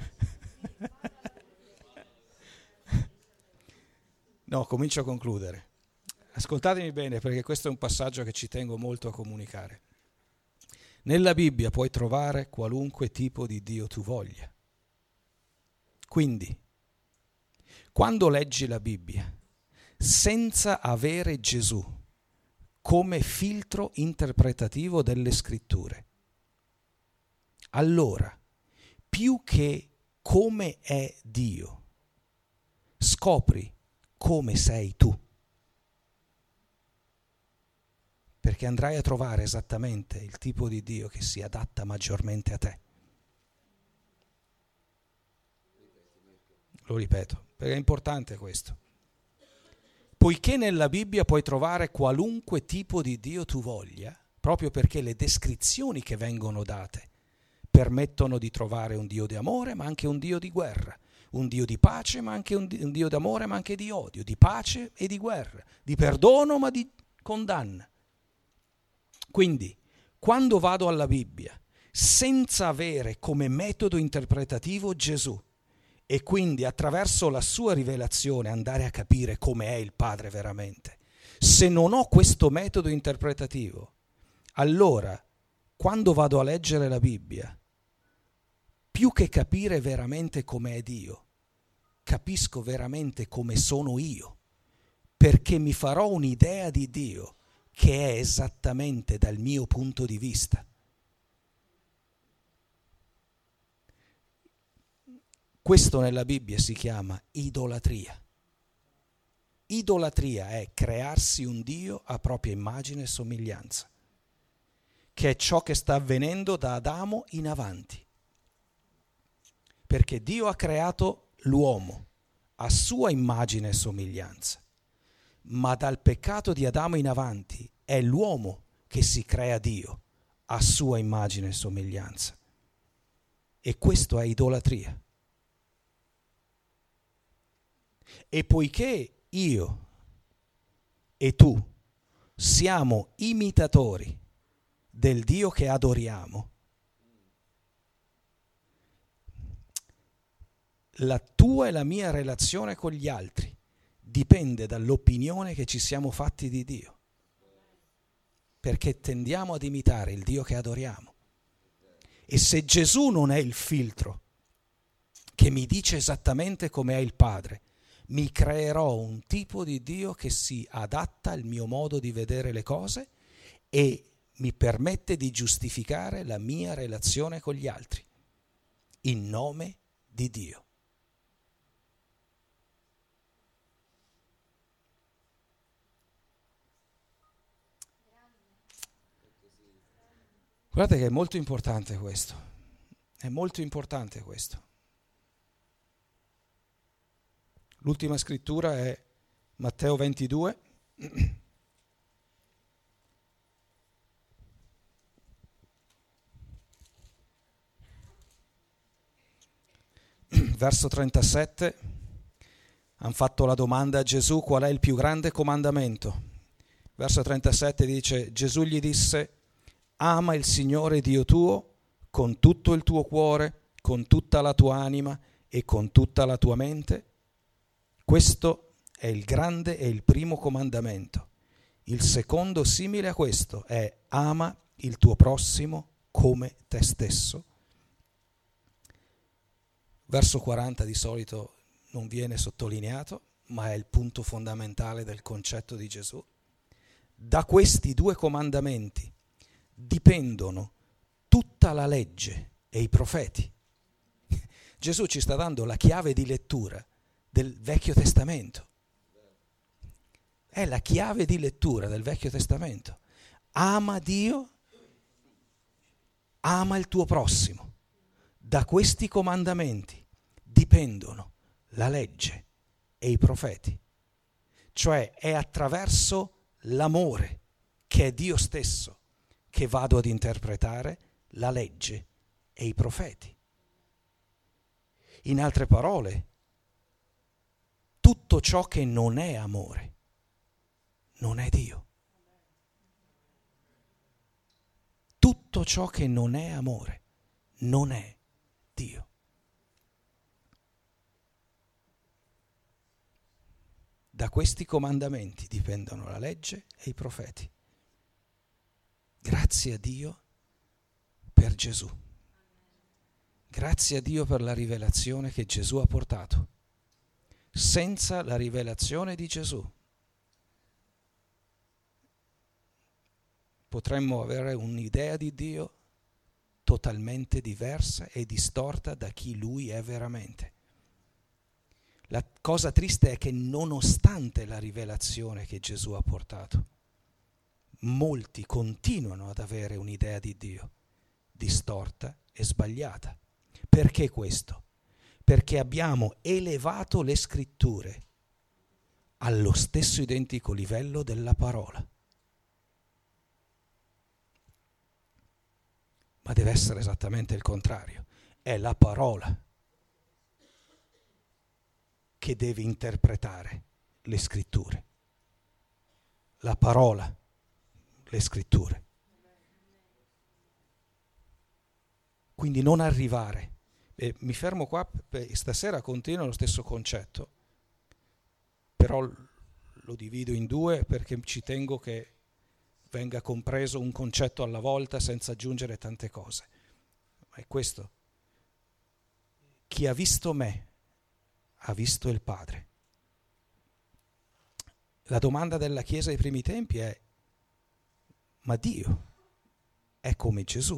No, comincio a concludere. Ascoltatemi bene perché questo è un passaggio che ci tengo molto a comunicare. Nella Bibbia puoi trovare qualunque tipo di Dio tu voglia. Quindi, quando leggi la Bibbia senza avere Gesù come filtro interpretativo delle scritture, allora, più che come è Dio, scopri come sei tu. Perché andrai a trovare esattamente il tipo di Dio che si adatta maggiormente a te. Lo ripeto, perché è importante questo. Poiché nella Bibbia puoi trovare qualunque tipo di Dio tu voglia, proprio perché le descrizioni che vengono date permettono di trovare un Dio di amore, ma anche un Dio di guerra, un Dio di pace, ma anche un Dio d'amore, ma anche di odio, di pace e di guerra, di perdono, ma di condanna. Quindi, quando vado alla Bibbia senza avere come metodo interpretativo Gesù e quindi attraverso la sua rivelazione andare a capire come è il Padre veramente, se non ho questo metodo interpretativo, allora quando vado a leggere la Bibbia, più che capire veramente com'è Dio, capisco veramente come sono io, perché mi farò un'idea di Dio che è esattamente dal mio punto di vista. Questo nella Bibbia si chiama idolatria. Idolatria è crearsi un Dio a propria immagine e somiglianza, che è ciò che sta avvenendo da Adamo in avanti. Perché Dio ha creato l'uomo a sua immagine e somiglianza, ma dal peccato di Adamo in avanti è l'uomo che si crea Dio a sua immagine e somiglianza. E questo è idolatria. E poiché io e tu siamo imitatori del Dio che adoriamo, la tua e la mia relazione con gli altri dipende dall'opinione che ci siamo fatti di Dio, perché tendiamo ad imitare il Dio che adoriamo. E se Gesù non è il filtro che mi dice esattamente come è il Padre, mi creerò un tipo di Dio che si adatta al mio modo di vedere le cose e mi permette di giustificare la mia relazione con gli altri, in nome di Dio. Guardate che è molto importante questo, è molto importante questo. L'ultima scrittura è Matteo 22, verso 37. Hanno fatto la domanda a Gesù: qual è il più grande comandamento? Verso 37 dice: Gesù gli disse: ama il Signore Dio tuo con tutto il tuo cuore, con tutta la tua anima e con tutta la tua mente. Questo è il grande e il primo comandamento. Il secondo, simile a questo, è ama il tuo prossimo come te stesso. Verso 40 di solito non viene sottolineato, ma è il punto fondamentale del concetto di Gesù. Da questi due comandamenti dipendono tutta la legge e i profeti. Gesù ci sta dando la chiave di lettura del Vecchio Testamento. È la chiave di lettura del Vecchio Testamento. Ama Dio, ama il tuo prossimo. Da questi comandamenti dipendono la legge e i profeti. Cioè è attraverso l'amore, che è Dio stesso, che vado ad interpretare la legge e i profeti. In altre parole, tutto ciò che non è amore non è Dio. Tutto ciò che non è amore non è Dio. Da questi comandamenti dipendono la legge e i profeti. Grazie a Dio per Gesù. Grazie a Dio per la rivelazione che Gesù ha portato. Senza la rivelazione di Gesù potremmo avere un'idea di Dio totalmente diversa e distorta da chi Lui è veramente. La cosa triste è che nonostante la rivelazione che Gesù ha portato, molti continuano ad avere un'idea di Dio distorta e sbagliata. Perché questo? Perché abbiamo elevato le scritture allo stesso identico livello della parola. Ma deve essere esattamente il contrario. È la parola che deve interpretare le scritture. La parola, le scritture. Quindi non arrivare. Mi fermo qua, stasera continuo lo stesso concetto, però lo divido in due perché ci tengo che venga compreso un concetto alla volta senza aggiungere tante cose. Ma è questo. Chi ha visto me ha visto il Padre. La domanda della Chiesa dei primi tempi è: ma Dio è come Gesù?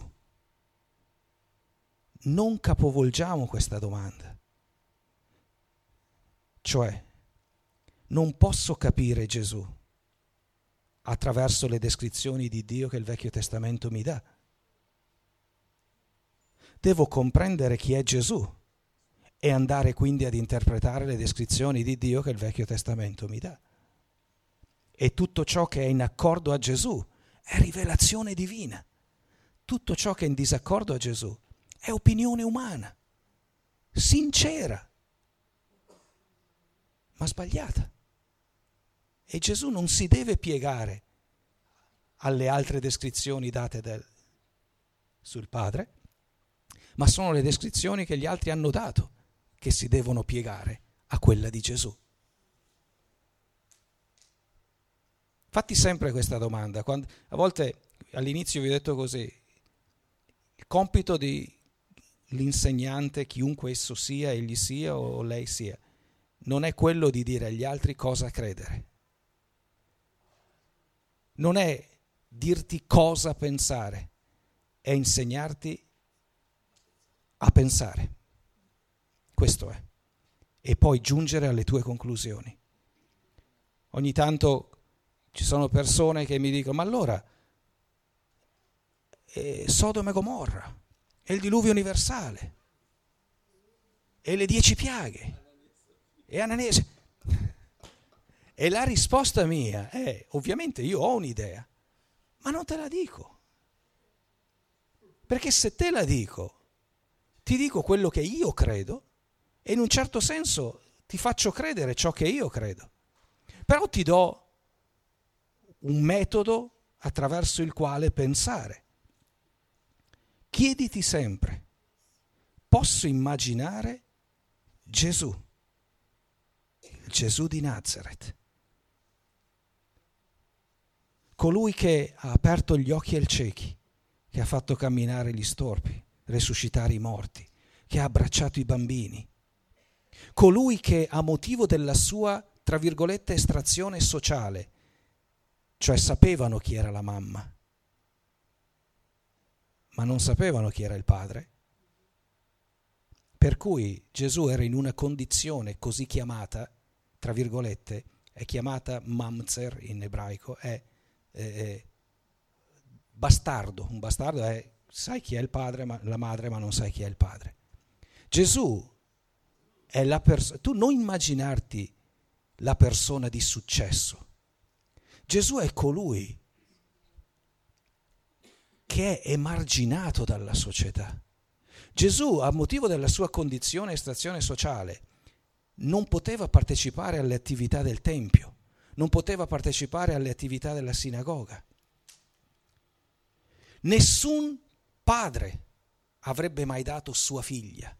Non capovolgiamo questa domanda. Cioè, non posso capire Gesù attraverso le descrizioni di Dio che il Vecchio Testamento mi dà. Devo comprendere chi è Gesù e andare quindi ad interpretare le descrizioni di Dio che il Vecchio Testamento mi dà. E tutto ciò che è in accordo a Gesù è rivelazione divina. Tutto ciò che è in disaccordo a Gesù è opinione umana, sincera, ma sbagliata. E Gesù non si deve piegare alle altre descrizioni date sul Padre, ma sono le descrizioni che gli altri hanno dato che si devono piegare a quella di Gesù. Fatti sempre questa domanda. A volte all'inizio vi ho detto così: il compito dell'insegnante, chiunque esso sia, egli sia o lei sia, non è quello di dire agli altri cosa credere. Non è dirti cosa pensare, è insegnarti a pensare. Questo è. E poi giungere alle tue conclusioni. Ogni tanto ci sono persone che mi dicono: ma allora Sodoma e Gomorra, e il diluvio universale, e le 10 piaghe, e Ananesi. E la risposta mia è: ovviamente io ho un'idea, ma non te la dico. Perché se te la dico, ti dico quello che io credo e in un certo senso ti faccio credere ciò che io credo. Però ti do un metodo attraverso il quale pensare. Chiediti sempre: posso immaginare Gesù, il Gesù di Nazareth, colui che ha aperto gli occhi ai ciechi, che ha fatto camminare gli storpi, resuscitare i morti, che ha abbracciato i bambini, colui che a motivo della sua, tra virgolette, estrazione sociale, cioè sapevano chi era la mamma, ma non sapevano chi era il Padre, per cui Gesù era in una condizione così chiamata, tra virgolette, è chiamata mamzer in ebraico, è bastardo. Un bastardo è, sai chi è il padre, la madre, ma non sai chi è il padre. Gesù è la persona, tu non immaginarti la persona di successo. Gesù è colui che è emarginato dalla società. Gesù, a motivo della sua condizione e estrazione sociale, non poteva partecipare alle attività del Tempio, non poteva partecipare alle attività della sinagoga. Nessun padre avrebbe mai dato sua figlia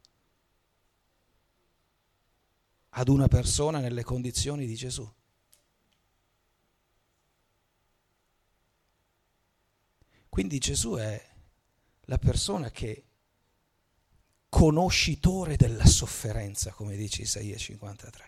ad una persona nelle condizioni di Gesù. Quindi Gesù è la persona che, conoscitore della sofferenza, come dice Isaia 53.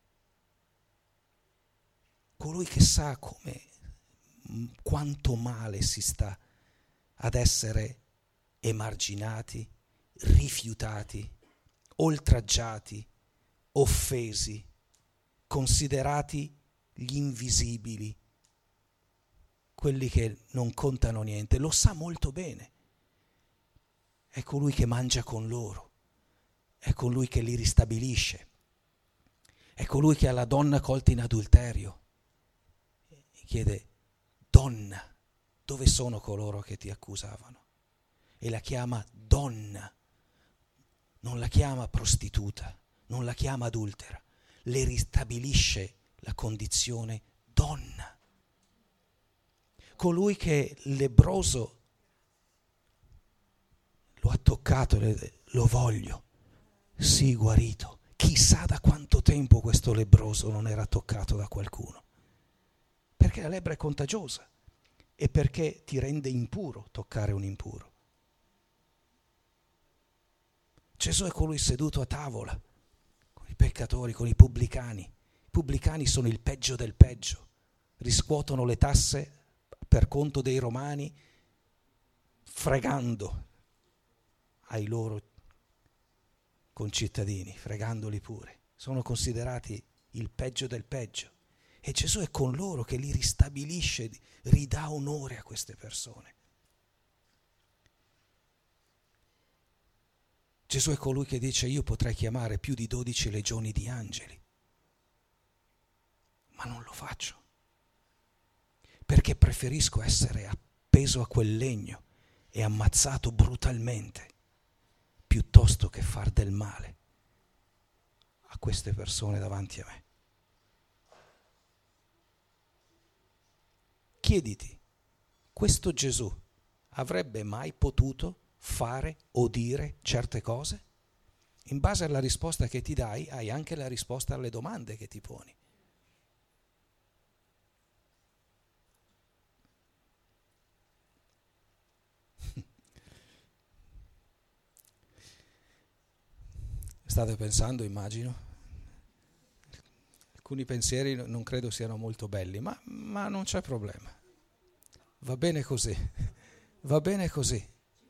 Colui che sa quanto male si sta ad essere emarginati, rifiutati, oltraggiati, offesi, considerati gli invisibili, quelli che non contano niente. Lo sa molto bene. È colui che mangia con loro, è colui che li ristabilisce, è colui che ha la donna colta in adulterio e chiede: donna, dove sono coloro che ti accusavano? E la chiama donna, non la chiama prostituta, non la chiama adultera, le ristabilisce la condizione donna. Colui che lebbroso lo ha toccato, lo voglio, sii guarito. Chissà da quanto tempo questo lebbroso non era toccato da qualcuno. Perché la lebbra è contagiosa e perché ti rende impuro toccare un impuro. Gesù è colui seduto a tavola con i peccatori, con i pubblicani. I pubblicani sono il peggio del peggio, riscuotono le tasse per conto dei romani, fregando ai loro concittadini, fregandoli pure. Sono considerati il peggio del peggio. E Gesù è con loro che li ristabilisce, ridà onore a queste persone. Gesù è colui che dice: io potrei chiamare più di 12 legioni di angeli, ma non lo faccio, perché preferisco essere appeso a quel legno e ammazzato brutalmente piuttosto che far del male a queste persone davanti a me. Chiediti, questo Gesù avrebbe mai potuto fare o dire certe cose? In base alla risposta che ti dai, hai anche la risposta alle domande che ti poni. State pensando, immagino. Alcuni pensieri non credo siano molto belli, ma non c'è problema. Va bene così. Va bene così.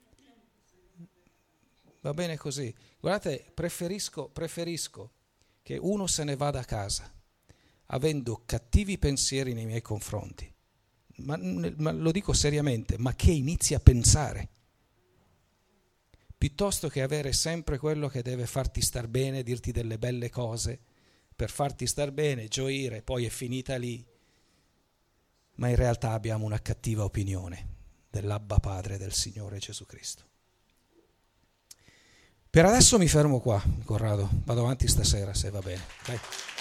Va bene così. Guardate, preferisco che uno se ne vada a casa avendo cattivi pensieri nei miei confronti, ma lo dico seriamente, ma che inizi a pensare, piuttosto che avere sempre quello che deve farti star bene, dirti delle belle cose per farti star bene, gioire, poi è finita lì, ma in realtà abbiamo una cattiva opinione dell'Abba Padre del Signore Gesù Cristo. Per adesso mi fermo qua, Corrado, vado avanti stasera se va bene. Dai.